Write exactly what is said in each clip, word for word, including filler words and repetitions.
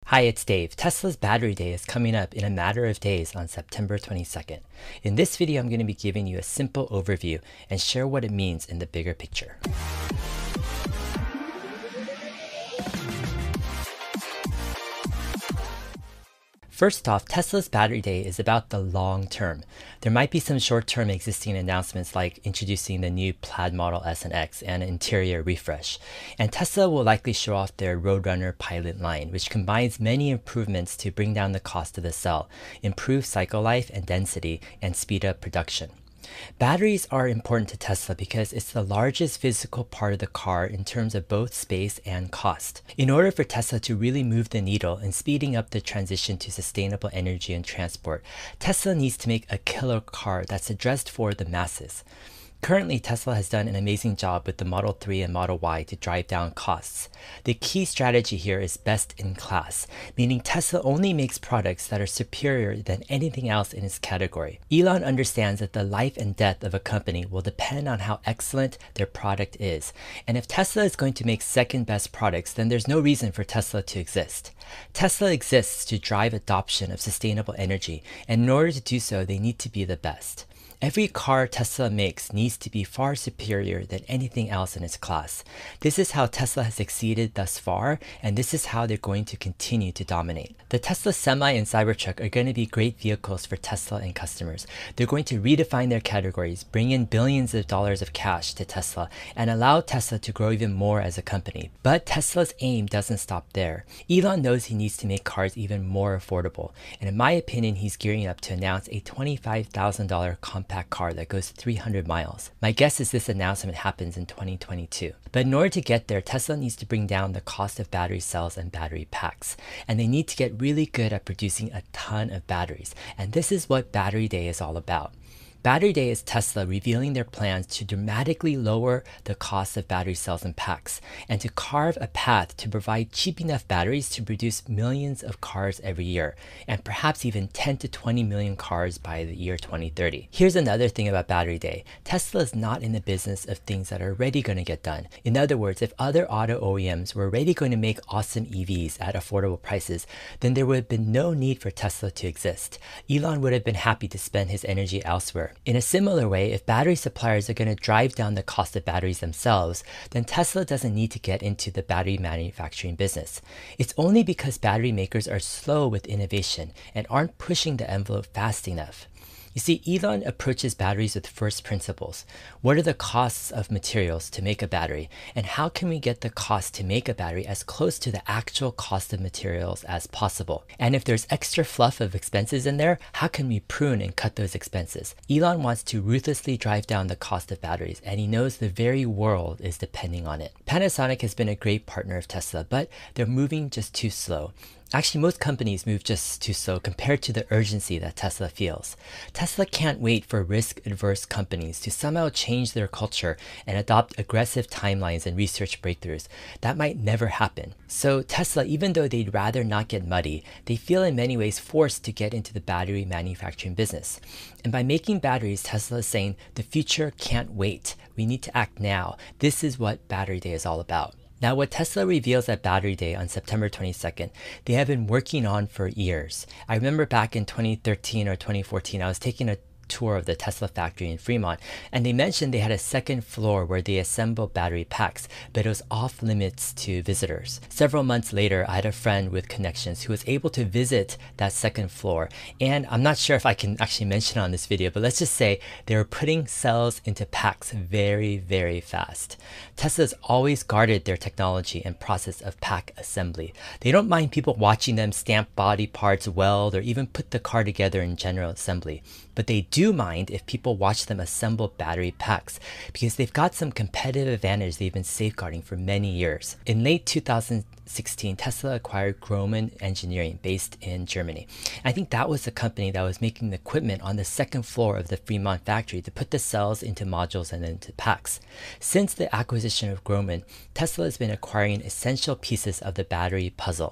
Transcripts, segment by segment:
Hi, it's Dave. Tesla's Battery Day is coming up in a matter of days on September twenty-second. In this video, I'm going to be giving you a simple overview and share what it means in the bigger picture. First off, Tesla's Battery Day is about the long term. There might be some short-term existing announcements like introducing the new Plaid Model S and X and an interior refresh. And Tesla will likely show off their Roadrunner pilot line, which combines many improvements to bring down the cost of the cell, improve cycle life and density, and speed up production. Batteries are important to Tesla because it's the largest physical part of the car in terms of both space and cost. In order for Tesla to really move the needle in speeding up the transition to sustainable energy and transport, Tesla needs to make a killer car that's addressed for the masses. Currently, Tesla has done an amazing job with the Model three and Model Y to drive down costs. The key strategy here is best in class, meaning Tesla only makes products that are superior than anything else in its category. Elon understands that the life and death of a company will depend on how excellent their product is. And if Tesla is going to make second best products, then there's no reason for Tesla to exist. Tesla exists to drive adoption of sustainable energy, and in order to do so, they need to be the best. Every car Tesla makes needs to be far superior than anything else in its class. This is how Tesla has succeeded thus far, and this is how they're going to continue to dominate. The Tesla Semi and Cybertruck are going to be great vehicles for Tesla and customers. They're going to redefine their categories, bring in billions of dollars of cash to Tesla, and allow Tesla to grow even more as a company. But Tesla's aim doesn't stop there. Elon knows he needs to make cars even more affordable, and in my opinion, he's gearing up to announce a twenty-five thousand dollars compact car that goes three hundred miles. My guess is this announcement happens in twenty twenty-two. But in order to get there, Tesla needs to bring down the cost of battery cells and battery packs. And they need to get really good at producing a ton of batteries. And this is what Battery Day is all about. Battery Day is Tesla revealing their plans to dramatically lower the cost of battery cells and packs, and to carve a path to provide cheap enough batteries to produce millions of cars every year, and perhaps even ten to twenty million cars by the year twenty thirty. Here's another thing about Battery Day. Tesla is not in the business of things that are already going to get done. In other words, if other auto O E Ms were already going to make awesome E Vs at affordable prices, then there would have been no need for Tesla to exist. Elon would have been happy to spend his energy elsewhere. In a similar way, if battery suppliers are going to drive down the cost of batteries themselves, then Tesla doesn't need to get into the battery manufacturing business. It's only because battery makers are slow with innovation and aren't pushing the envelope fast enough. You see, Elon approaches batteries with first principles. What are the costs of materials to make a battery? And how can we get the cost to make a battery as close to the actual cost of materials as possible? And if there's extra fluff of expenses in there, how can we prune and cut those expenses? Elon wants to ruthlessly drive down the cost of batteries, and he knows the very world is depending on it. Panasonic has been a great partner of Tesla, but they're moving just too slow. Actually, most companies move just too slow compared to the urgency that Tesla feels. Tesla can't wait for risk-averse companies to somehow change their culture and adopt aggressive timelines and research breakthroughs. That might never happen. So Tesla, even though they'd rather not get muddy, they feel in many ways forced to get into the battery manufacturing business. And by making batteries, Tesla is saying the future can't wait. We need to act now. This is what Battery Day is all about. Now, what Tesla reveals at Battery Day on September twenty-second, they have been working on for years. I remember back in twenty thirteen or twenty fourteen, I was taking a tour of the Tesla factory in Fremont, and they mentioned they had a second floor where they assemble battery packs, but it was off limits to visitors. Several months later, I had a friend with connections who was able to visit that second floor, and I'm not sure if I can actually mention it on this video, but let's just say they were putting cells into packs very, very fast. Tesla's always guarded their technology and process of pack assembly. They don't mind people watching them stamp body parts, weld, or even put the car together in general assembly. But they do mind if people watch them assemble battery packs, because they've got some competitive advantage they've been safeguarding for many years. In late two thousand sixteen, Tesla acquired Grohmann Engineering based in Germany. I think that was the company that was making the equipment on the second floor of the Fremont factory to put the cells into modules and then into packs. Since the acquisition of Grohmann, Tesla has been acquiring essential pieces of the battery puzzle.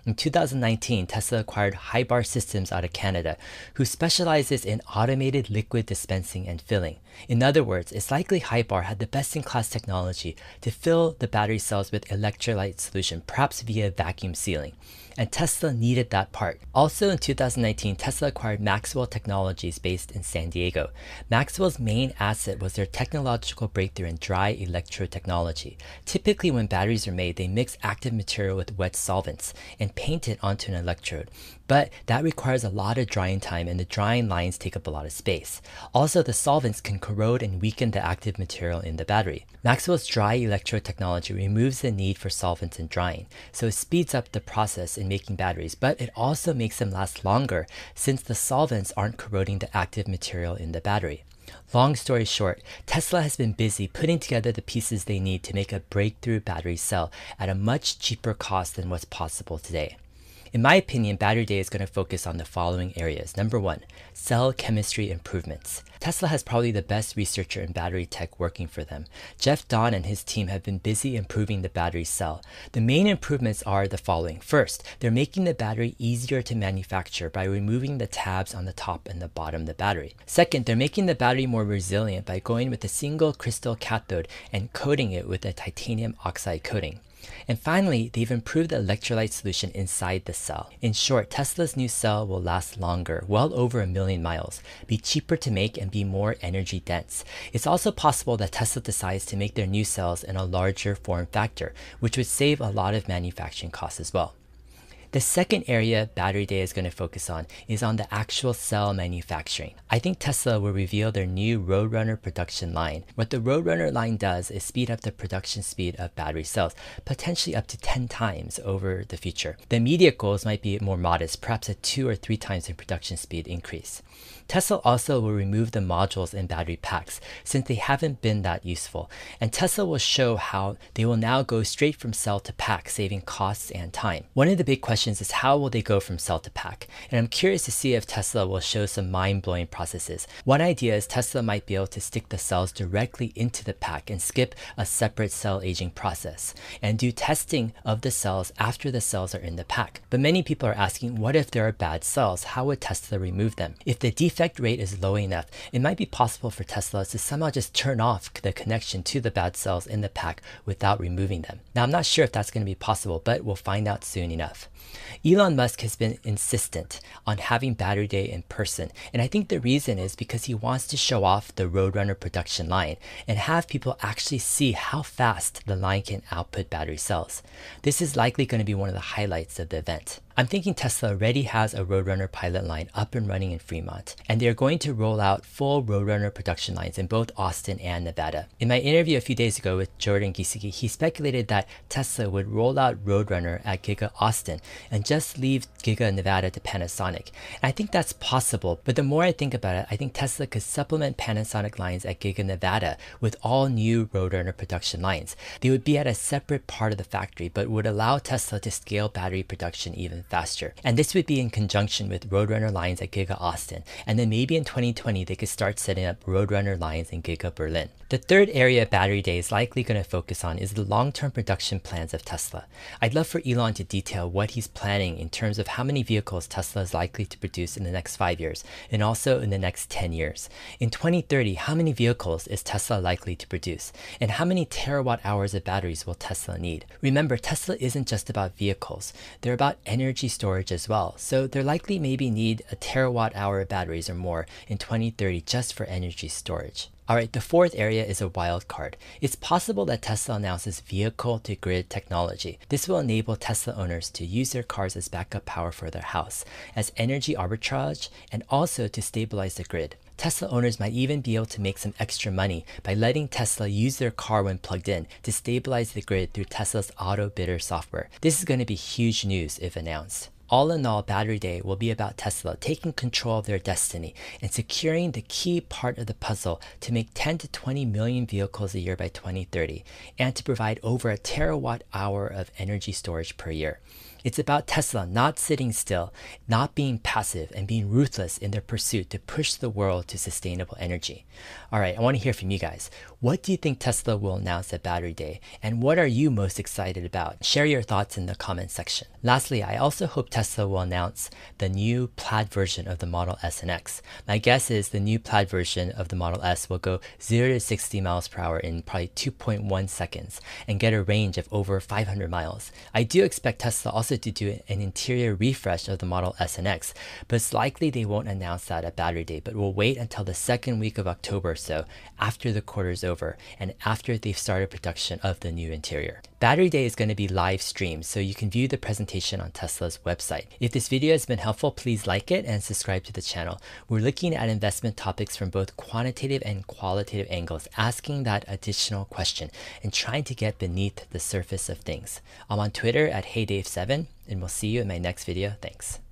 In two thousand nineteen, Tesla acquired Hybar Systems out of Canada, who specializes in automated liquid dispensing and filling. In other words, it's likely Hybar had the best-in-class technology to fill the battery cells with electrolyte solution, perhaps via vacuum sealing. And Tesla needed that part. Also in two thousand nineteen, Tesla acquired Maxwell Technologies based in San Diego. Maxwell's main asset was their technological breakthrough in dry electrode technology. Typically when batteries are made, they mix active material with wet solvents and paint it onto an electrode. But that requires a lot of drying time, and the drying lines take up a lot of space. Also, the solvents can corrode and weaken the active material in the battery. Maxwell's dry electrode technology removes the need for solvents in drying, so it speeds up the process in making batteries, but it also makes them last longer since the solvents aren't corroding the active material in the battery. Long story short, Tesla has been busy putting together the pieces they need to make a breakthrough battery cell at a much cheaper cost than what's possible today. In my opinion, Battery Day is going to focus on the following areas. Number one, cell chemistry improvements. Tesla has probably the best researcher in battery tech working for them. Jeff Dahn and his team have been busy improving the battery cell. The main improvements are the following. First, they're making the battery easier to manufacture by removing the tabs on the top and the bottom of the battery. Second, they're making the battery more resilient by going with a single crystal cathode and coating it with a titanium oxide coating. And finally, they've improved the electrolyte solution inside the cell. In short, Tesla's new cell will last longer, well over a million miles, be cheaper to make, and be more energy dense. It's also possible that Tesla decides to make their new cells in a larger form factor, which would save a lot of manufacturing costs as well. The second area Battery Day is going to focus on is on the actual cell manufacturing. I think Tesla will reveal their new Roadrunner production line. What the Roadrunner line does is speed up the production speed of battery cells, potentially up to ten times over the future. The immediate goals might be more modest, perhaps a two or three times in production speed increase. Tesla also will remove the modules in battery packs since they haven't been that useful. And Tesla will show how they will now go straight from cell to pack, saving costs and time. One of the big questions is how will they go from cell to pack? And I'm curious to see if Tesla will show some mind-blowing processes. One idea is Tesla might be able to stick the cells directly into the pack and skip a separate cell aging process and do testing of the cells after the cells are in the pack. But many people are asking, what if there are bad cells? How would Tesla remove them? If the defect rate is low enough, it might be possible for Tesla to somehow just turn off the connection to the bad cells in the pack without removing them. Now, I'm not sure if that's going to be possible, but we'll find out soon enough. Elon Musk has been insistent on having Battery Day in person, and I think the reason is because he wants to show off the Roadrunner production line and have people actually see how fast the line can output battery cells. This is likely going to be one of the highlights of the event. I'm thinking Tesla already has a Roadrunner pilot line up and running in Fremont, and they're going to roll out full Roadrunner production lines in both Austin and Nevada. In my interview a few days ago with Jordan Giseke, he speculated that Tesla would roll out Roadrunner at Giga Austin and just leave Giga Nevada to Panasonic. And I think that's possible, but the more I think about it, I think Tesla could supplement Panasonic lines at Giga Nevada with all new Roadrunner production lines. They would be at a separate part of the factory, but would allow Tesla to scale battery production even faster. And this would be in conjunction with Roadrunner lines at Giga Austin. And then maybe in twenty twenty, they could start setting up Roadrunner lines in Giga Berlin. The third area Battery Day is likely going to focus on is the long-term production plans of Tesla. I'd love for Elon to detail what he's planning in terms of how many vehicles Tesla is likely to produce in the next five years, and also in the next ten years. In twenty thirty, how many vehicles is Tesla likely to produce? And how many terawatt hours of batteries will Tesla need? Remember, Tesla isn't just about vehicles. They're about energy storage as well. So they're likely maybe need a terawatt hour of batteries or more in twenty thirty just for energy storage. Alright, the fourth area is a wild card. It's possible that Tesla announces vehicle-to-grid technology. This will enable Tesla owners to use their cars as backup power for their house, as energy arbitrage, and also to stabilize the grid. Tesla owners might even be able to make some extra money by letting Tesla use their car when plugged in to stabilize the grid through Tesla's Auto Bidder software. This is going to be huge news if announced. All in all, Battery Day will be about Tesla taking control of their destiny and securing the key part of the puzzle to make ten to twenty million vehicles a year by twenty thirty and to provide over a terawatt hour of energy storage per year. It's about Tesla not sitting still, not being passive, and being ruthless in their pursuit to push the world to sustainable energy. All right, I want to hear from you guys. What do you think Tesla will announce at Battery Day, and what are you most excited about? Share your thoughts in the comment section. Lastly, I also hope Tesla will announce the new Plaid version of the Model S and X. My guess is the new Plaid version of the Model S will go zero to sixty miles per hour in probably two point one seconds and get a range of over five hundred miles. I do expect Tesla also to do an interior refresh of the Model S and X, but it's likely they won't announce that at Battery Day, but we'll wait until the second week of October or so, after the quarter's over and after they've started production of the new interior. Battery Day is going to be live streamed, so you can view the presentation on Tesla's website. If this video has been helpful, please like it and subscribe to the channel. We're looking at investment topics from both quantitative and qualitative angles, asking that additional question and trying to get beneath the surface of things. I'm on Twitter at Hey Dave seven, and we'll see you in my next video. Thanks.